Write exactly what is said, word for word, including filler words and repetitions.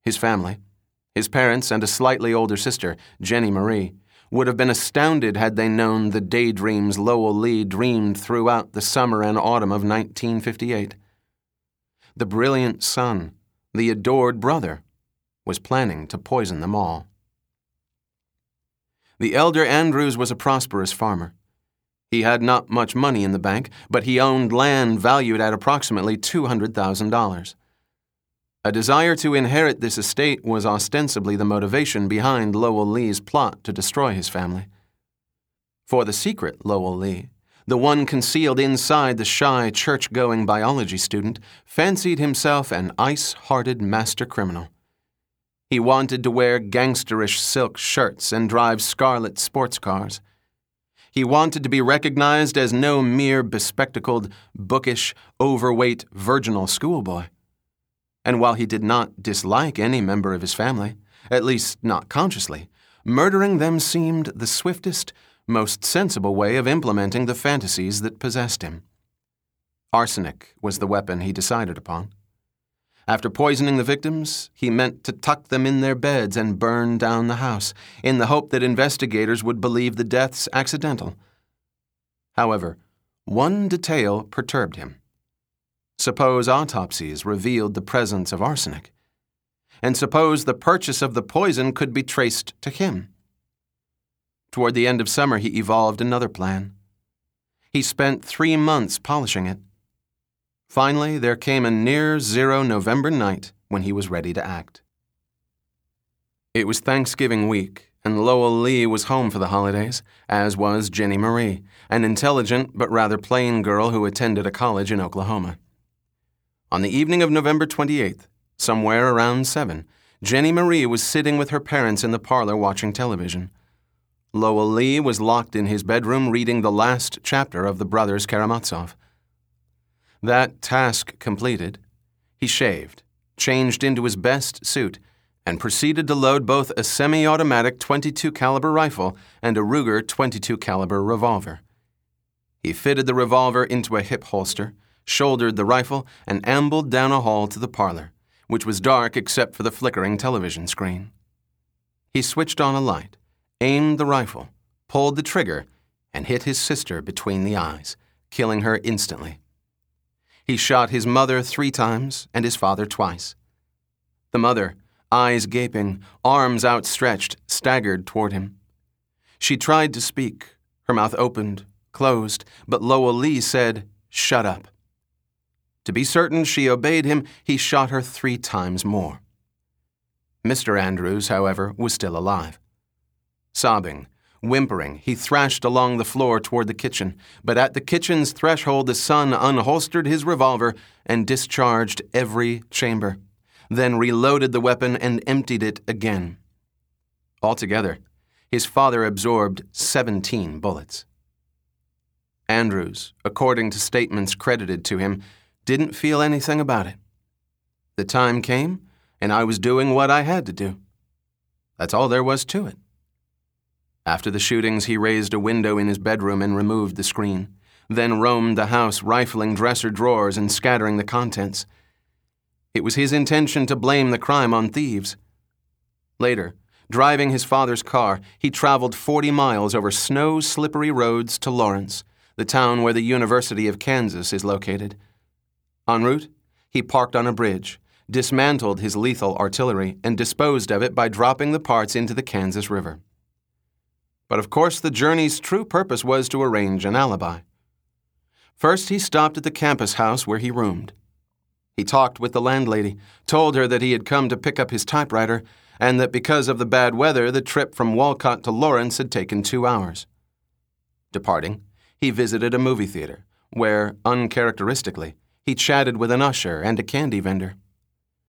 His family, his parents and a slightly older sister, Jenny Marie, would have been astounded had they known the daydreams Lowell Lee dreamed throughout the summer and autumn of nineteen fifty-eight. The brilliant son, the adored brother, was planning to poison them all. The elder Andrews was a prosperous farmer. He had not much money in the bank, but he owned land valued at approximately two hundred thousand dollars. A desire to inherit this estate was ostensibly the motivation behind Lowell Lee's plot to destroy his family. For the secret Lowell Lee, the one concealed inside the shy church-going biology student, fancied himself an ice-hearted master criminal. He wanted to wear gangsterish silk shirts and drive scarlet sports cars. He wanted to be recognized as no mere bespectacled, bookish, overweight, virginal schoolboy. And while he did not dislike any member of his family, at least not consciously, murdering them seemed the swiftest, most sensible way of implementing the fantasies that possessed him. Arsenic was the weapon he decided upon. After poisoning the victims, he meant to tuck them in their beds and burn down the house, in the hope that investigators would believe the deaths accidental. However, one detail perturbed him. Suppose autopsies revealed the presence of arsenic, and suppose the purchase of the poison could be traced to him. Toward the end of summer, he evolved another plan. He spent three months polishing it. Finally, there came a near-zero November night when he was ready to act. It was Thanksgiving week, and Lowell Lee was home for the holidays, as was Jenny Marie, an intelligent but rather plain girl who attended a college in Oklahoma. On the evening of November twenty-eighth, somewhere around seven, Jenny Marie was sitting with her parents in the parlor watching television. Lowell Lee was locked in his bedroom reading the last chapter of The Brothers Karamazov. That task completed, he shaved, changed into his best suit, and proceeded to load both a semi-automatic twenty-two caliber rifle and a Ruger twenty-two caliber revolver. He fitted the revolver into a hip holster, shouldered the rifle, and ambled down a hall to the parlor, which was dark except for the flickering television screen. He switched on a light, aimed the rifle, pulled the trigger, and hit his sister between the eyes, killing her instantly. He shot his mother three times and his father twice. The mother, eyes gaping, arms outstretched, staggered toward him. She tried to speak, her mouth opened, closed, but Lowell Lee said, "Shut up." To be certain she obeyed him, he shot her three times more. Mister Andrews, however, was still alive. Sobbing, whimpering, he thrashed along the floor toward the kitchen, but at the kitchen's threshold the son unholstered his revolver and discharged every chamber, then reloaded the weapon and emptied it again. Altogether, his father absorbed seventeen bullets. Andrews, according to statements credited to him, didn't feel anything about it. The time came, and I was doing what I had to do. That's all there was to it. After the shootings, he raised a window in his bedroom and removed the screen, then roamed the house rifling dresser drawers and scattering the contents. It was his intention to blame the crime on thieves. Later, driving his father's car, he traveled forty miles over snow-slippery roads to Lawrence, the town where the University of Kansas is located. En route, he parked on a bridge, dismantled his lethal artillery, and disposed of it by dropping the parts into the Kansas River. But of course, the journey's true purpose was to arrange an alibi. First, he stopped at the campus house where he roomed. He talked with the landlady, told her that he had come to pick up his typewriter, and that because of the bad weather, the trip from Walcott to Lawrence had taken two hours. Departing, he visited a movie theater, where, uncharacteristically, he chatted with an usher and a candy vendor.